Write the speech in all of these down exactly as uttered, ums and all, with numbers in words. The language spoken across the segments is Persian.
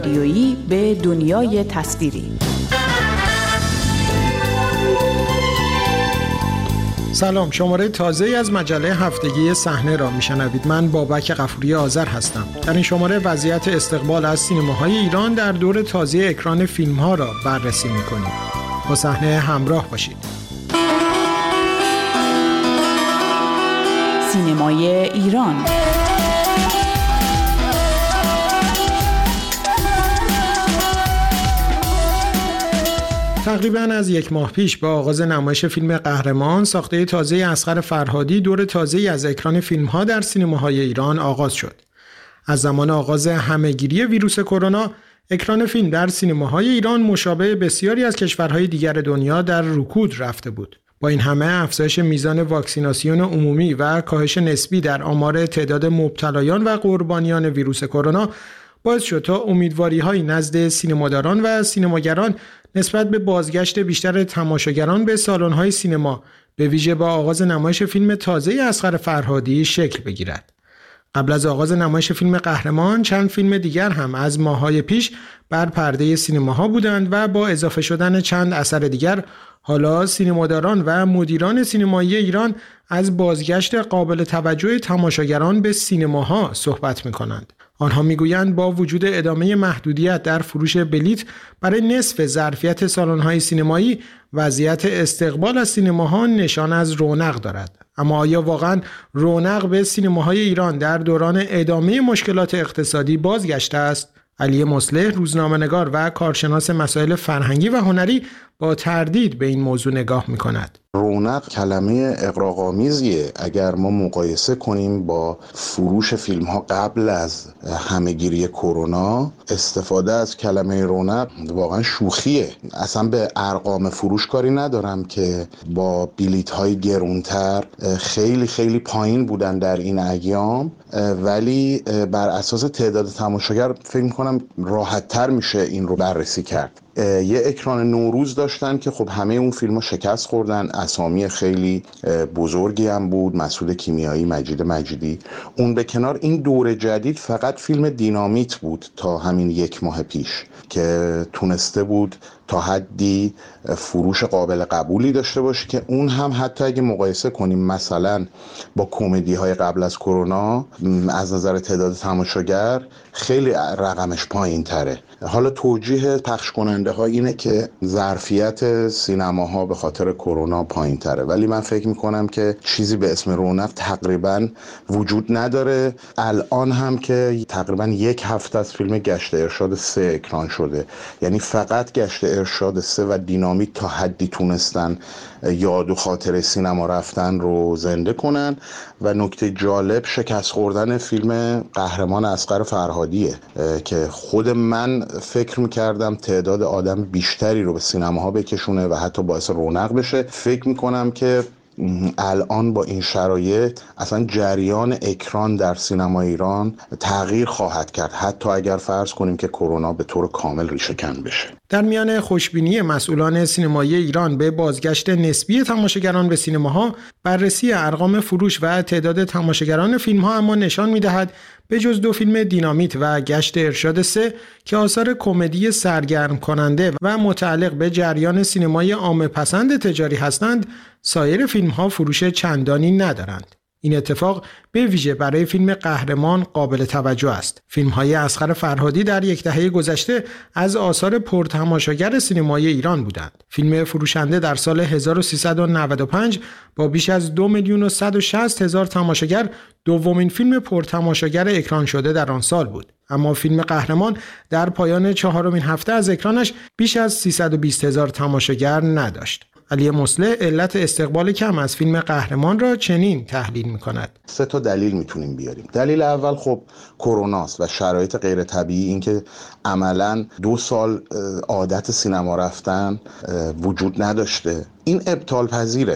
رادیویی به دنیای تصویری. سلام، شماره تازه‌ای از مجله هفتگی صحنه را میشنوید. من بابک غفوری آذر هستم. در این شماره وضعیت استقبال از سینماهای ایران در دور تازه اکران فیلم‌ها را بررسی می‌کنیم. با صحنه همراه باشید. سینمای ایران. تقریباً از یک ماه پیش با آغاز نمایش فیلم قهرمان، ساخته تازه اصغر فرهادی، دور تازه‌ای از اکران فیلم‌ها در سینماهای ایران آغاز شد. از زمان آغاز همه‌گیری ویروس کرونا، اکران فیلم در سینماهای ایران مشابه بسیاری از کشورهای دیگر دنیا در رکود رفته بود. با این همه افزایش میزان واکسیناسیون عمومی و کاهش نسبی در آمار تعداد مبتلایان و قربانیان ویروس کرونا باعث شد تا امیدواری‌های نزد سینماداران و سینماگران نسبت به بازگشت بیشتر تماشاگران به سالن‌های سینما، به ویژه با آغاز نمایش فیلم تازه اصغر فرهادی شکل بگیرد. قبل از آغاز نمایش فیلم قهرمان، چند فیلم دیگر هم از ماه‌های پیش بر پرده سینماها بودند و با اضافه شدن چند اثر دیگر، حالا سینماداران و مدیران سینمایی ایران از بازگشت قابل توجه تماشاگران به سینماها صحبت می‌کنند. آنها میگویند با وجود ادامه محدودیت در فروش بلیت برای نصف ظرفیت سالن‌های سینمایی، وضعیت استقبال از سینماها نشان از رونق دارد. اما آیا واقعاً رونق به سینماهای ایران در دوران ادامه مشکلات اقتصادی بازگشته است؟ علی مصلح، روزنامه‌نگار و کارشناس مسائل فرهنگی و هنری، با تردید به این موضوع نگاه می‌کند. رونق کلمه اغراق‌آمیزیه اگر ما مقایسه کنیم با فروش فیلم‌ها قبل از همه‌گیری کرونا. استفاده از کلمه رونق واقعا شوخیه. اصلا به ارقام فروش کاری ندارم که با بلیط‌های گرونتر خیلی خیلی پایین بودن در این ایام، ولی بر اساس تعداد تماشاگر فکر می‌کنم راحت‌تر میشه این رو بررسی کرد. یه اکران نوروز داشتن که خب همه اون فیلم‌ها شکست خوردن، اسامی خیلی بزرگی هم بود، مسعود کیمیایی، مجید مجیدی. اون به کنار، این دور جدید فقط فیلم دینامیت بود تا همین یک ماه پیش که تونسته بود تا حدی فروش قابل قبولی داشته باشه، که اون هم حتی اگه مقایسه کنیم مثلا با کمدی های قبل از کرونا از نظر تعداد تماشاگر خیلی رقمش پایین تره. حالا توجیه پخش کننده ها اینه که ظرفیت سینماها به خاطر کرونا پایین تره، ولی من فکر میکنم که چیزی به اسم رونق تقریبا وجود نداره. الان هم که تقریبا یک هفته از فیلم گشت ارشاد سه اکران شده، یعنی فقط گشت ارشاد سه و دینامیت تا حدی تونستن یاد و خاطر سینما رفتن رو زنده کنن. و نکته جالب شکست خوردن فیلم قهرمان اصغر فرهادیه که خود من فکر میکردم تعداد آدم بیشتری رو به سینماها بکشونه و حتی باعث رونق بشه. فکر میکنم که الان با این شرایط اصلا جریان اکران در سینما ایران تغییر خواهد کرد، حتی اگر فرض کنیم که کرونا به طور کامل ریشه کن بشه. در میان خوشبینی مسئولان سینمایی ایران به بازگشت نسبی تماشاگران به سینماها، بررسی ارقام فروش و تعداد تماشاگران فیلم‌ها اما نشان می‌دهد به جز دو فیلم دینامیت و گشت ارشاد سه که آثار کمدی سرگرم کننده و متعلق به جریان سینمای عامه پسند تجاری هستند، سایر فیلم‌ها فروش چندانی ندارند. این اتفاق به ویژه برای فیلم قهرمان قابل توجه است. فیلم‌های اصغر فرهادی در یک دهه گذشته از آثار پرتماشاگر سینمای ایران بودند. فیلم فروشنده در سال هزار و سیصد و نود و پنج با بیش از دو میلیون و صد و شصت هزار تماشاگر دومین فیلم پرتماشاگر اکران شده در آن سال بود. اما فیلم قهرمان در پایان چهارمین هفته از اکرانش بیش از سیصد و بیست هزار تماشاگر نداشت. علی مصلح علت استقبال کم از فیلم قهرمان را چنین تحلیل می‌کند. سه تا دلیل میتونیم بیاریم. دلیل اول خب کروناست و شرایط غیر طبیعی، این که عملاً دو سال عادت سینما رفتن وجود نداشته. این ابطال پذیره،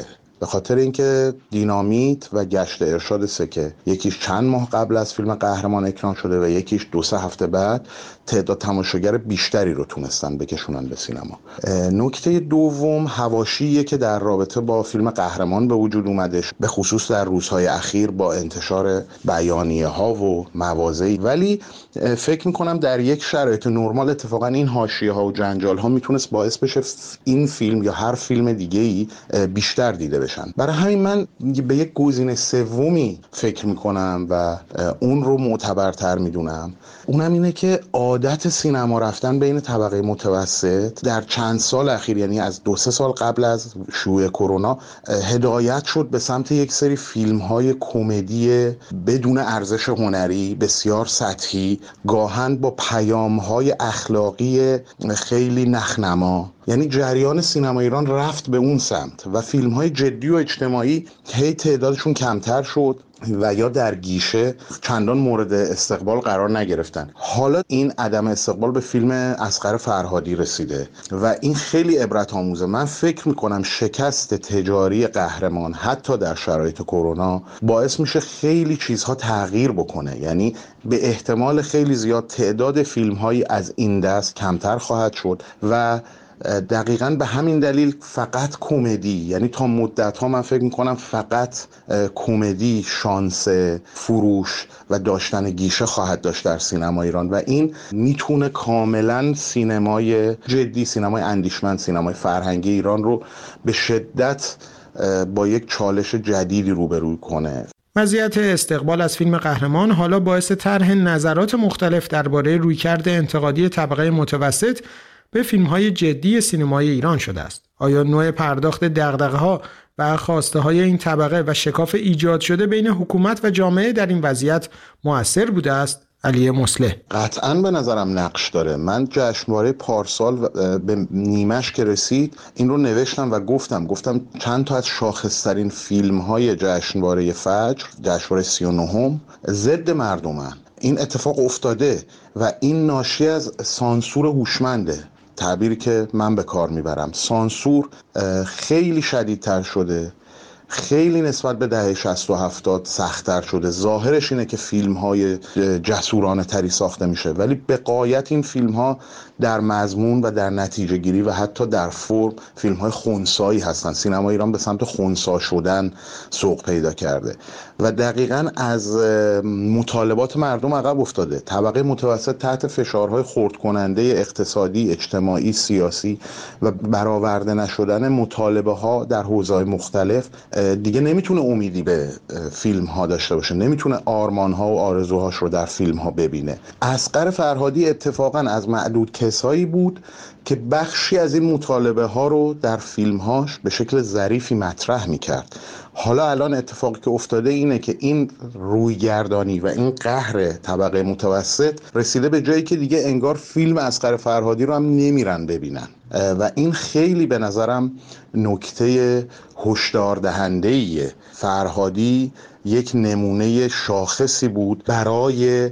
به خاطر اینکه دینامیت و گشت ارشاد سکه یکیش چند ماه قبل از فیلم قهرمان اکران شده و یکیش دو سه هفته بعد، تعداد تماشاگر بیشتری رو تونستن بکشونن به سینما. نکته دوم حواشیه که در رابطه با فیلم قهرمان به وجود اومدش، به خصوص در روزهای اخیر با انتشار بیانیه ها و مواضعی، ولی فکر میکنم در یک شرایط نرمال اتفاقا این حاشیه ها و جنجال ها میتونست باعث بشه این فیلم یا هر فیلم دیگه ای بیشتر دیده بشن. برای همین من به یک گزینه سومی فکر میکنم و اون رو معتبرتر میدونم، اونم اینه که عادت سینما رفتن بین طبقه متوسط در چند سال اخیر، یعنی از دو سه سال قبل از شیوع کرونا، هدایت شد به سمت یک سری فیلم های کمدی بدون ارزش هنری، بسیار سطحی، گاهن با پیام های اخلاقی خیلی نخنما. یعنی جریان سینما ایران رفت به اون سمت و فیلم های جدی و اجتماعی هی تعدادشون کمتر شد و یا در گیشه چندان مورد استقبال قرار نگرفتن. حالا این عدم استقبال به فیلم اصغر فرهادی رسیده و این خیلی عبرت آموزه. من فکر میکنم شکست تجاری قهرمان حتی در شرایط کرونا باعث میشه خیلی چیزها تغییر بکنه، یعنی به احتمال خیلی زیاد تعداد فیلم هایی از این دست کمتر خواهد شد و دقیقاً به همین دلیل فقط کمدی، یعنی تا مدت ها من فکر میکنم فقط کمدی شانس فروش و داشتن گیشه خواهد داشت در سینما ایران و این میتونه کاملا سینمای جدی، سینمای اندیشمند، سینمای فرهنگی ایران رو به شدت با یک چالش جدیدی روبرو کنه. وضعیت استقبال از فیلم قهرمان حالا باعث طرح نظرات مختلف درباره رویکرد انتقادی طبقه متوسط به فیلم‌های جدی سینمای ایران شده است. آیا نوع پرداخت دغدغه‌ها و خواسته‌های این طبقه و شکاف ایجاد شده بین حکومت و جامعه در این وضعیت مؤثر بوده است؟ علی مصلح: قطعاً به نظرم نقش داره. من جشنواره پارسال به نیمش که رسید این رو نوشتم و گفتم گفتم چند تا از شاخص‌ترین فیلم‌های جشنواره فجر، جشنواره سی و نهم، ضد مردمن. این اتفاق افتاده و این ناشی از سانسور هوشمنده، تعبیری که من به کار میبرم. سانسور خیلی شدیدتر شده، خیلی نسبت به دهه شصت و هفتاد سخت‌تر شده. ظاهرش اینه که فیلم‌های جسورانه تری ساخته میشه، ولی به غایت این فیلم‌ها در مضمون و در نتیجه گیری و حتی در فرم فیلم‌های خنثایی هستن. سینما ایران به سمت خنثی شدن سوق پیدا کرده و دقیقاً از مطالبات مردم عقب افتاده. طبقه متوسط تحت فشارهای خرد کننده اقتصادی، اجتماعی، سیاسی و برآورده نشدن مطالبه ها در حوزه‌های مختلف دیگه نمیتونه امیدی به فیلم ها داشته باشه، نمیتونه آرمان ها و آرزوهاش رو در فیلم ها ببینه. اصغر فرهادی اتفاقاً از معدود کسایی بود که بخشی از این مطالبه ها رو در فیلم هاش به شکل ظریفی مطرح میکرد. حالا الان اتفاقی که افتاده اینه که این رویگردانی و این قهر طبقه متوسط رسیده به جایی که دیگه انگار فیلم اصغر فرهادی رو هم نمیرن ببینن و این خیلی به نظرم نکته هشدار دهنده‌ایه. فرهادی یک نمونه شاخصی بود برای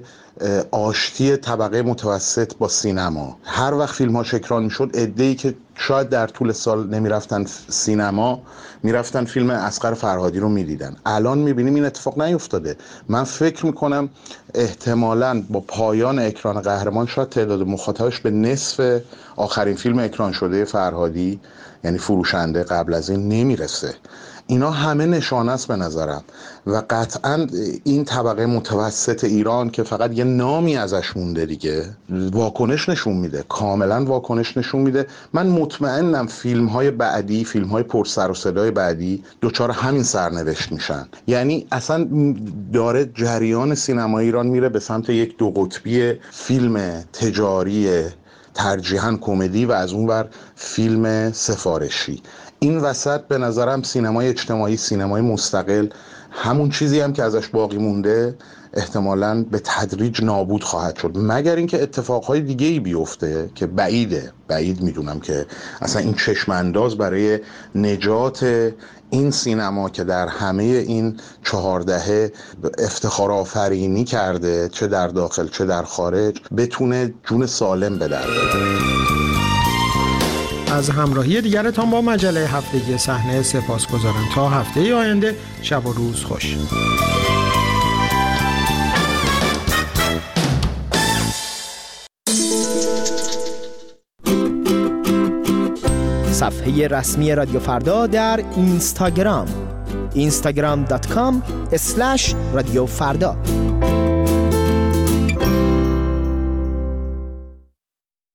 آشتی طبقه متوسط با سینما. هر وقت فیلم‌هاش اکران می‌شد، عده‌ای که شاید در طول سال نمیرفتن سینما میرفتن فیلم اصغر فرهادی رو میدیدن. الان میبینیم این اتفاق نیفتاده. من فکر میکنم احتمالاً با پایان اکران قهرمان شاید تعداد مخاطبش به نصف آخرین فیلم اکران شده فرهادی، یعنی فروشنده، قبل از این نمیرسه. اینا همه نشانه است به نظرم و قطعاً این طبقه متوسط ایران که فقط یه نامی ازش مونده دیگه واکنش نشون میده، کاملا واکنش نشون میده. من مطمئنم فیلم های بعدی، فیلم های پر سر و صدای بعدی دوچار همین سرنوشت میشن. یعنی اصلا داره جریان سینما ایران میره به سمت یک دو قطبی فیلم تجاری ترجیحاً کمدی و از اون ور فیلم سفارشی. این وسط به نظرم سینمای اجتماعی، سینمای مستقل، همون چیزی هم که ازش باقی مونده احتمالاً به تدریج نابود خواهد شد، مگر اینکه اتفاقهای دیگه‌ای بیفته که بعیده. بعید میدونم که اصلا این چشم انداز برای نجات این سینما که در همه این چهار دهه افتخار آفرینی کرده، چه در داخل چه در خارج، بتونه جون سالم به در ببره. از همراهی دیگرتان با مجله هفتگی صحنه سپاسگزارم. تا هفته آینده شب و روز خوش. صفحه رسمی رادیو فردا در اینستاگرام اینستاگرام دات کام اسلش رادیو فردا.